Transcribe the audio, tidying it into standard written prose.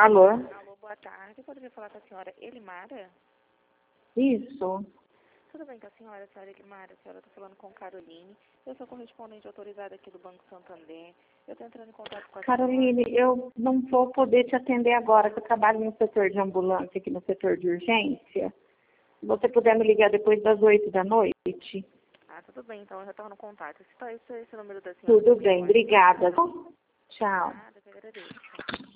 Alô? Alô, boa tarde. Eu poderia falar com a senhora Elimara? Isso. Tudo bem com a senhora Elimara? A senhora está falando com Caroline. Eu sou correspondente autorizada aqui do Banco Santander. Eu estou entrando em contato com a Caroline, senhora. eu não vou poder te atender agora, que eu trabalho no setor de ambulância, aqui no setor de urgência. Se você puder me ligar depois das 8 da noite. Ah, tudo bem, então eu retorno o contato. Esse é o número da senhora. Tudo bem, obrigada. Tchau. Nada, eu que agradeço.